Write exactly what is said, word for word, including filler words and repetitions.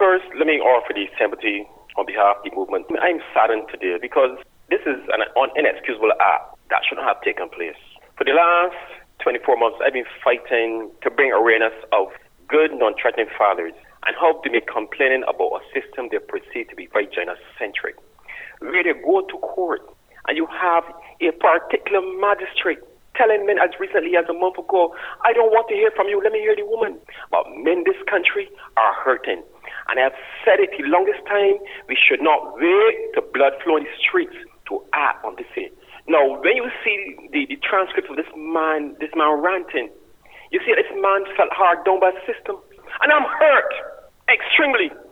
First, let me offer the sympathy on behalf of the movement. I'm saddened today because this is an inexcusable act that shouldn't have taken place. For the last twenty-four months, I've been fighting to bring awareness of good, non-threatening fathers and how they may complaining about a system they perceive to be very gender-centric. Where they go to court and you have a particular magistrate telling men as recently as a month ago, I don't want to hear from you, let me hear the woman. But men in this country are hurting. And I have said it the longest time, we should not wait to blood flow in the streets to act on this thing. Now, when you see the, the transcript of this man, this man ranting, you see this man felt hard down by the system. And I'm hurt, extremely.